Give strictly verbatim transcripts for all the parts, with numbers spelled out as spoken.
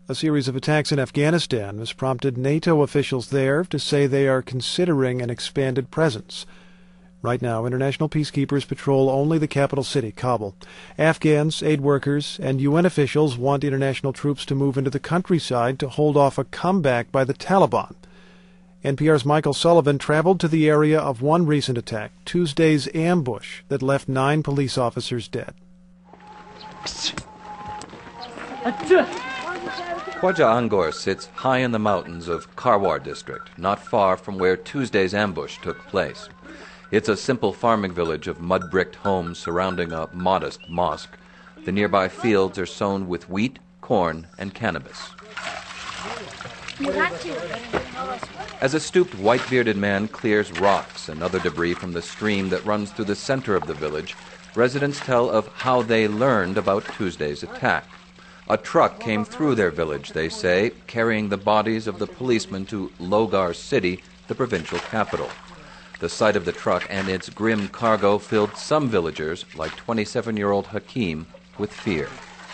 A series of attacks in Afghanistan has prompted NATO officials there to say they are considering an expanded presence. Right now, international peacekeepers patrol only the capital city, Kabul. Afghans, aid workers, and U N officials want international troops to move into the countryside to hold off a comeback by the Taliban. N P R's Michael Sullivan traveled to the area of one recent attack, Tuesday's ambush that left nine police officers dead. Khwaja Angor sits high in the mountains of Karwar district, not far from where Tuesday's ambush took place. It's a simple farming village of mud-bricked homes surrounding a modest mosque. The nearby fields are sown with wheat, corn, and cannabis. As a stooped, white-bearded man clears rocks and other debris from the stream that runs through the center of the village, residents tell of how they learned about Tuesday's attack. A truck came through their village, they say, carrying the bodies of the policemen to Logar City, the provincial capital. The sight of the truck and its grim cargo filled some villagers, like twenty-seven-year-old Hakim, with fear.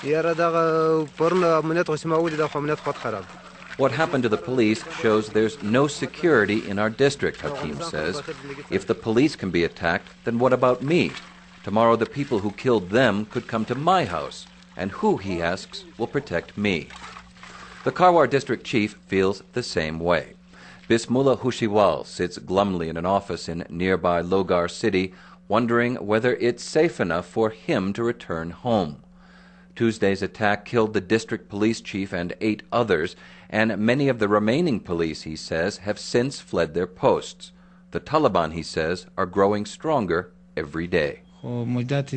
What happened to the police shows there's no security in our district, Hakim says. If the police can be attacked, then what about me? Tomorrow the people who killed them could come to my house, and who, he asks, will protect me? The Karwar district chief feels the same way. Bismullah Hushiwal sits glumly in an office in nearby Logar City, wondering whether it's safe enough for him to return home. Tuesday's attack killed the district police chief and eight others, and many of the remaining police, he says, have since fled their posts. The Taliban, he says, are growing stronger every day. In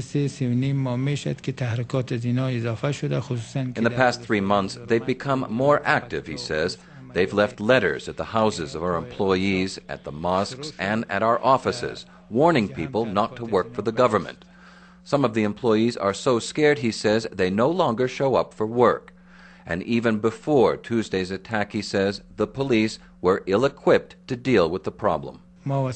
the past three months, they've become more active, he says. They've left letters at the houses of our employees, at the mosques, and at our offices, warning people not to work for the government. Some of the employees are so scared, he says, they no longer show up for work. And even before Tuesday's attack, he says, the police were ill-equipped to deal with the problem. Our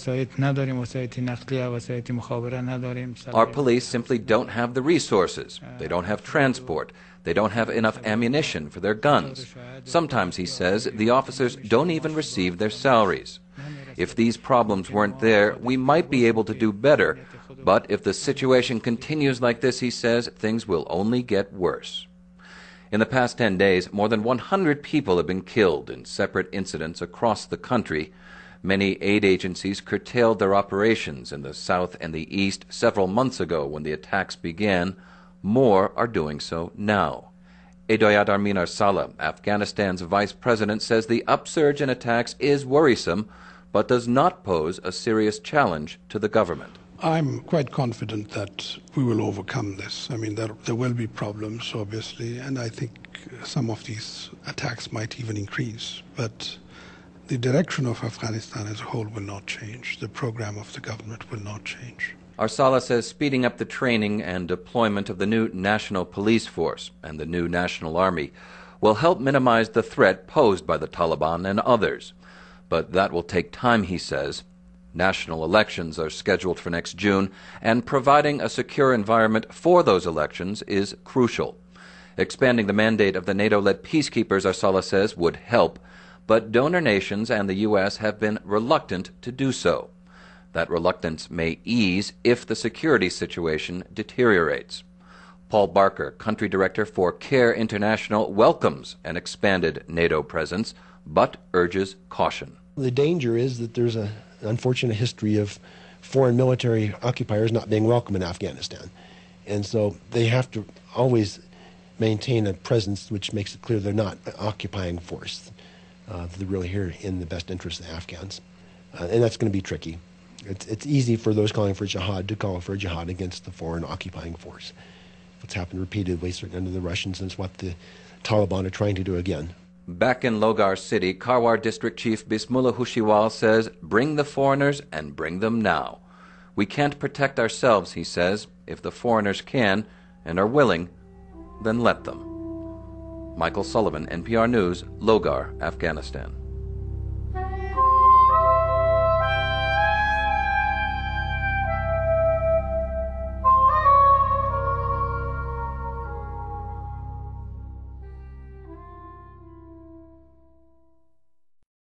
police simply don't have the resources. They don't have transport. They don't have enough ammunition for their guns. Sometimes, he says, the officers don't even receive their salaries. If these problems weren't there, we might be able to do better. But if the situation continues like this, he says, things will only get worse. In the past ten days, more than one hundred people have been killed in separate incidents across the country. Many aid agencies curtailed their operations in the south and the east several months ago when the attacks began. More are doing so now. Edoyat Armin Arsala, Afghanistan's vice president, says the upsurge in attacks is worrisome, but does not pose a serious challenge to the government. I'm quite confident that we will overcome this. I mean, there, there will be problems, obviously, and I think some of these attacks might even increase. But the direction of Afghanistan as a whole will not change. The program of the government will not change. Arsala says speeding up the training and deployment of the new National Police Force and the new National Army will help minimize the threat posed by the Taliban and others. But that will take time, he says. National elections are scheduled for next June, and providing a secure environment for those elections is crucial. Expanding the mandate of the NATO-led peacekeepers, Arsala says, would help, but donor nations and the U S have been reluctant to do so. That reluctance may ease if the security situation deteriorates. Paul Barker, country director for CARE International, welcomes an expanded NATO presence, but urges caution. The danger is that there's a, an unfortunate history of foreign military occupiers not being welcome in Afghanistan. And so they have to always maintain a presence which makes it clear they're not an occupying force. Uh, they're really here in the best interest of the Afghans. Uh, and that's going to be tricky. It's, it's easy for those calling for jihad to call for a jihad against the foreign occupying force. It's happened repeatedly, certainly under the Russians, and it's what the Taliban are trying to do again. Back in Logar City, Karwar District Chief Bismullah Hushiwal says, bring the foreigners and bring them now. We can't protect ourselves, he says. If the foreigners can and are willing, then let them. Michael Sullivan, N P R News, Logar, Afghanistan.